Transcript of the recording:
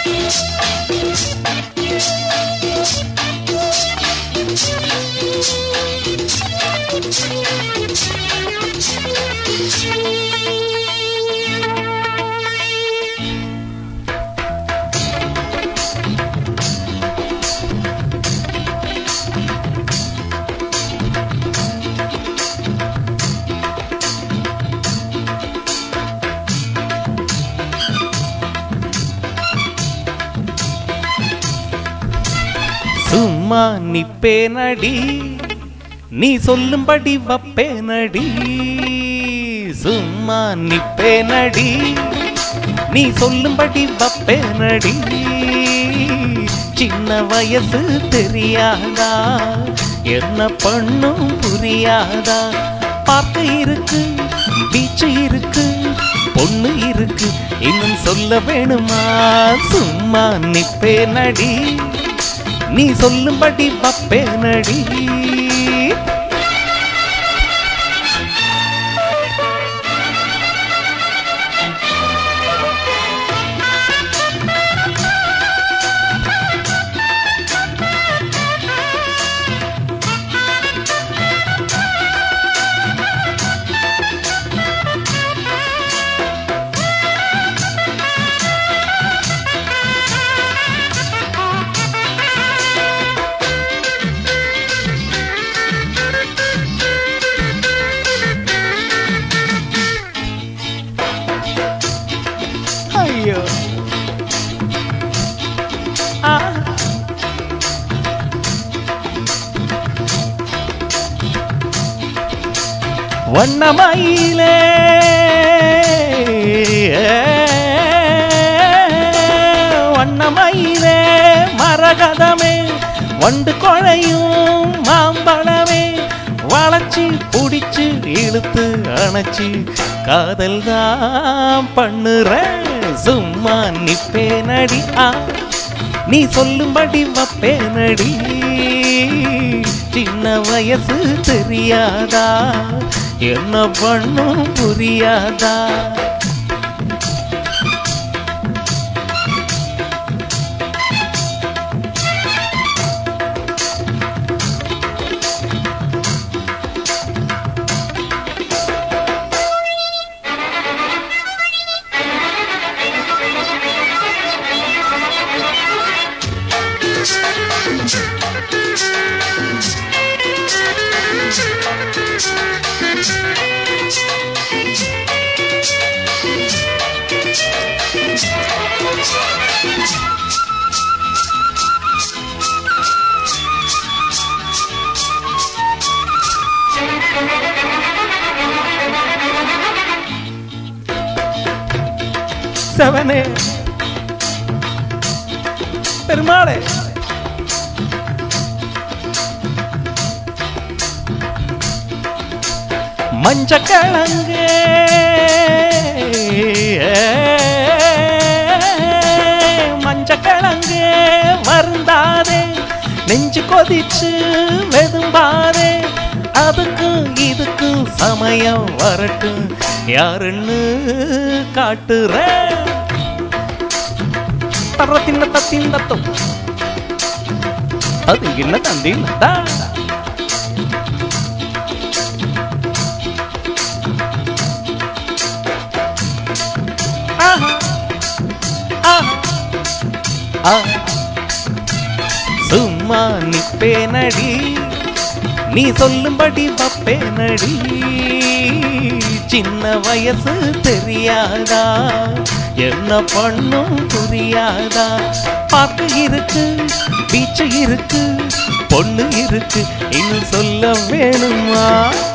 சும்மா நிப்பேனடி நீ சொல்லும்படி வப்பேனடி சும்மா நிப்பேனடி நீ சொல்லும்படி வப்பேனடி சின்ன வயசு தெரியாதா என்ன பண்ணும் புரியாதா பார்க்க இருக்கு பீச்சு இருக்கு பொண்ணு இருக்கு இன்னும் சொல்ல வேணுமா சும்மா நிப்பேனடி நீ சொல்லும்படி வப்பேனடி ஐயோ வண்ணமயிலே வண்ணமயிலே மரகதமே வண்டு கொழையும் மாம்பழமே வளைச்சி புடிச்சு இழுத்து அணைச்சி காதல் தான் பண்ணுறேன் சும்மா நிப்பேனடி நீ சொல்லும்படி வப்பேனடி சின்ன வயசு தெரியாதா என்ன பண்ணும் புரியாதா செவனே பெருமாளே மஞ்சக்கிழங்கு மஞ்சக்கிழங்கு வருந்தாதே நெஞ்சு கொதிச்சு வெதும்பாதே அதுக்கும் இதுக்கும் சமயம் வரட்டும் யாருன்னு காட்டுறேன் தர தின்ன தத்தின் தத்தும் அது என்ன தந்தின்னதா சும்மா நிப்பேனடி நீ சொல்லும்படி வப்பேனடி சின்ன வயசு தெரியாதா என்ன பண்ணும் புரியாதா பார்க்க இருக்கு பீச்சு இருக்கு பொண்ணு இருக்கு இன்னும் சொல்ல வேணுமா